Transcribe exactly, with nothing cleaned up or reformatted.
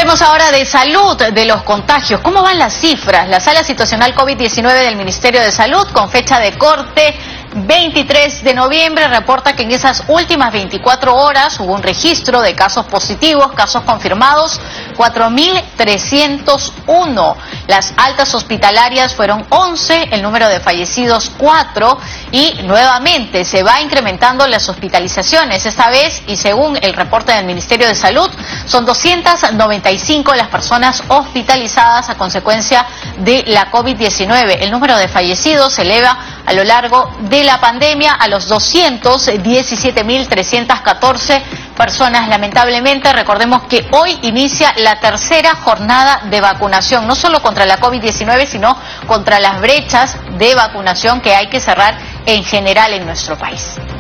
Hablemos ahora de salud, de los contagios. ¿Cómo van las cifras? La Sala Situacional COVID diecinueve del Ministerio de Salud, con fecha de corte veintitrés de noviembre, reporta que en esas últimas veinticuatro horas hubo un registro de casos positivos, casos confirmados, cuatro mil trescientos uno. Las altas hospitalarias fueron once, el número de fallecidos cuatro, y nuevamente se va incrementando las hospitalizaciones. Esta vez, y según el reporte del Ministerio de Salud, son doscientas noventa y cinco las personas hospitalizadas a consecuencia de la COVID diecinueve. El número de fallecidos se eleva a lo largo de la pandemia a los doscientos diecisiete mil trescientas catorce personas. Lamentablemente, recordemos que hoy inicia la tercera jornada de vacunación, no solo contra la COVID diecinueve, sino contra las brechas de vacunación que hay que cerrar en general en nuestro país.